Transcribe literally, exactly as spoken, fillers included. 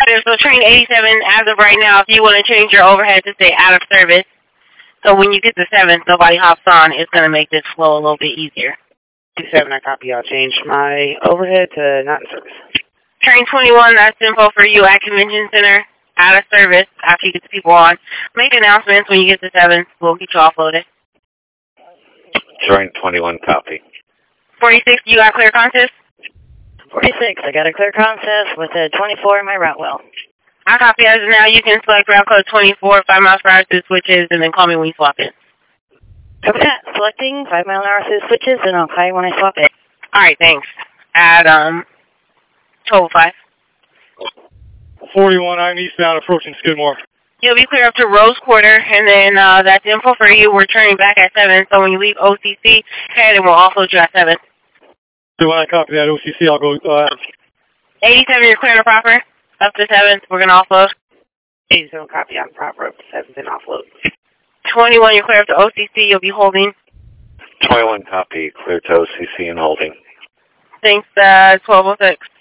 Affirmative. So train eighty-seven as of right now, if you want to change your overhead to say out of service, so when you get to seventh, nobody hops on, it's going to make this flow a little bit easier. eighty-seven, I copy. I'll change my overhead to not in service. Train twenty-one, that's info for you at Convention Center, out of service after you get the people on. Make announcements when you get to seventh. We'll get you offloaded. Train twenty-one, copy. forty-six, you got clear consist? forty-six, I got a clear consist with a twenty-four in my route well. I copy as of now. You can select route code twenty-four, five miles per hour through switches, and then call me when you swap it. Copy that. Selecting five mile an hour through switches, and I'll call you when I swap it. All right, thanks. At um, twelve oh five. forty-one, I'm eastbound approaching Skidmore. You'll be clear up to Rose Quarter, and then uh, that's info for you. We're turning back at seven, so when you leave O C C, head and we'll offload you at seven. So when I copy that O C C, I'll go, uh... eighty-seven, you're clear to proper. Up to seventh, we're going to offload. eighty-seven, copy. I'm proper. Up to seventh and offload. twenty-one, you're clear up to O C C. You'll be holding. twenty-one, copy. Clear to O C C and holding. Thanks, uh, twelve oh six.